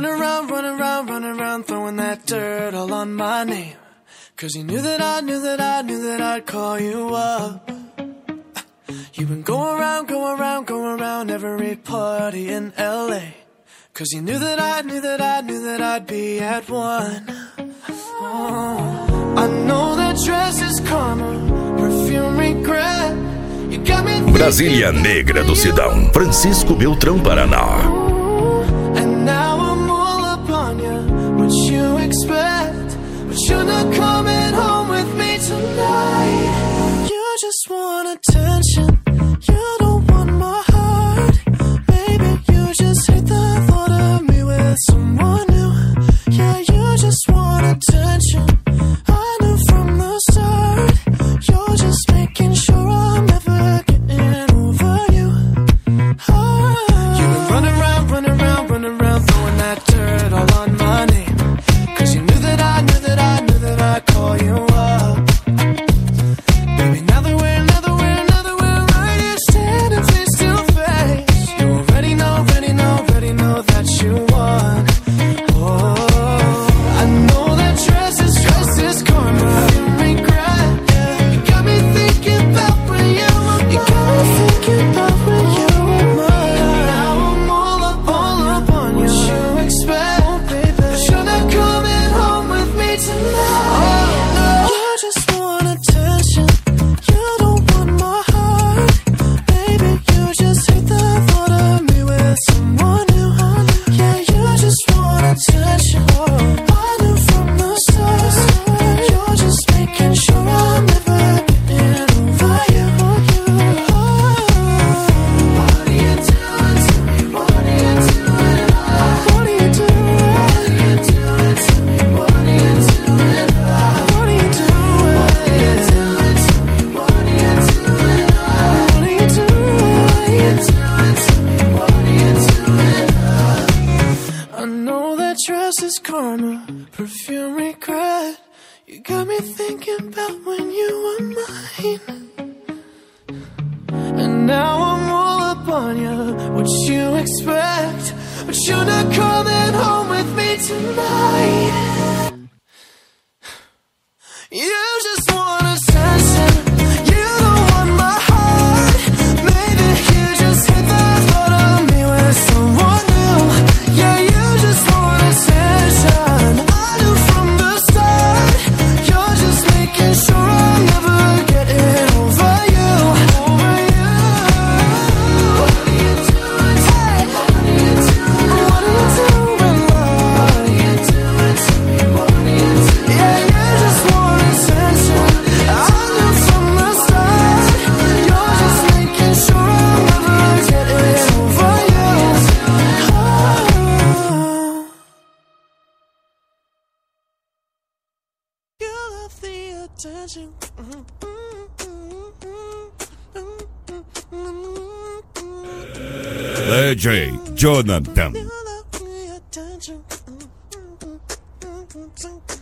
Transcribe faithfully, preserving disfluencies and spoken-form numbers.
run around, run around, run around, throwing that dirt all on my name. Cause you knew that I knew that I knew that I'd call you up. You've been going around, going around, going around every party in L A. Cause you knew that I knew that I knew that I'd be at one. Oh, I know that dress is karma, perfume regret. You got me Brasília Negra do Sidão, Francisco Beltrão, Paraná. And now I'm all up on you, what you expect. But you're not coming home with me tonight. You just want attention, you don't want my heart. Maybe you just hate the thought of me with someone new. Yeah, you just want attention, I knew from the start. You're just making sure I'm never getting over you. Oh. You've been running around, running around, running around, throwing that dirt all on my name. Cause you knew that I knew that I knew that I'd call you up. Baby, now that we're, now that we're, now that we're right here standing face to face, you already know, already know, already know that you won. Oh, I know that dress is, dress is karma, regret. Yeah. You got me thinking about when you were mine. You got me thinking about when you were mine. And now I'm all up, all up on you. What you expect, oh, baby? But you're not coming home with me tonight. Oh, no. You just want attention, you don't want my heart. Baby, you just hate the thought of me with someone new. Yeah, you just want attention, I knew from the start. You're just making sure I'm never getting over you. Oh. What are you doing to me? What are you doing? What are you doing? What are you doing to me? What are you doing? What are you doing? What are you doing to me? What are you doing? What are you doing? What are you doing to me? What are you doing? I know that dress is karma, perfume regret. You got me thinking about when you were mine. And now I'm all up on you, what you expect. But you're not coming home with me tonight. You just want attention, you don't want my heart. Maybe you just hate the thought of me with someone new. Yeah, you just want attention, I knew from the start. You're just making sure I'm never getting over you. Over you. What are you doing? Hey. What are you doing? What are you doing? What are you doing to me? What are you doing? Yeah, you just want attention, I knew from the start. You're just making sure I'm never getting over you. Oh. You love the attention. D J Jonathan.